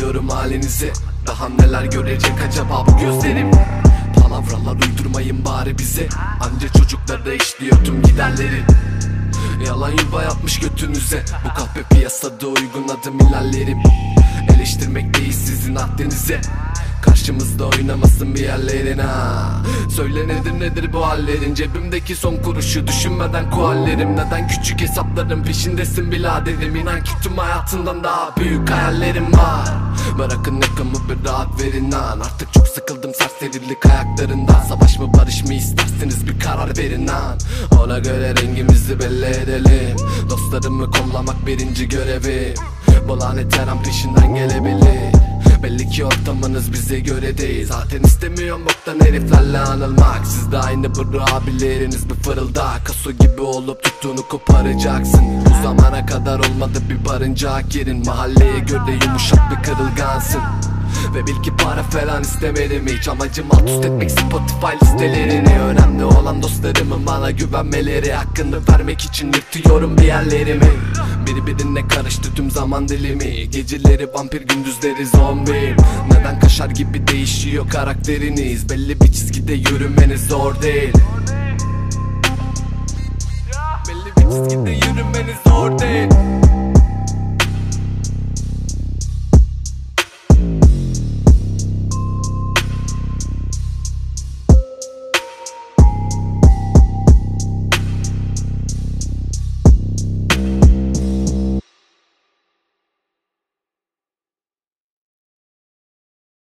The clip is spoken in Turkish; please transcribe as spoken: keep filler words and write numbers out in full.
bakıyorum halinize. Daha neler görecek acaba bu gözlerim? Palavralar uydurmayın bari bize. Anca çocuklarda işliyor tüm giderleri. Yalan yuva yapmış götünüze. Bu kahpe piyasada uygun adım ilerlerim. Eleştirmek değil sizin haddinize. Karşımızda oynamasın bir yerlerin ha. Söyle nedir nedir bu hallerin? Cebimdeki son kuruşu düşünmeden kuallerim. Neden küçük hesapların peşindesin biraderim? İnan ki tüm hayatından daha büyük hayallerim var. Bırakın yakamı bir rahat verin lan. Artık çok sıkıldım serserilik ayaklarından. Savaş mı barış mı isterseniz bir karar verin lan. Ona göre rengimizi belli edelim. Dostlarımı kollamak birinci görevim. Bu lanet her an peşinden gelebilir. Belli ki ortamınız bize göre değil. Zaten istemiyorum boktan heriflerle anılmak. Siz de aynı bro abileriniz bir fırıldak. Kaso gibi olup tuttuğunu koparacaksın. Bu zamana kadar olmadı bir barıncak yerin. Mahalleye göre yumuşak bir kırılgansın. Ve bil ki para falan istemedim hiç. Amacım alt üst etmek Spotify listelerini. Önemli olan dostlarımın bana güvenmeleri. Hakkını vermek için yırtıyorum bir yerlerimi. Birbirine karıştı tüm zaman dilimi. Geceleri vampir, gündüzleri zombi. Neden kaşar gibi değişiyor karakteriniz? Belli bir çizgide yürümeniz zor değil. Belli bir çizgide yürümeniz zor değil.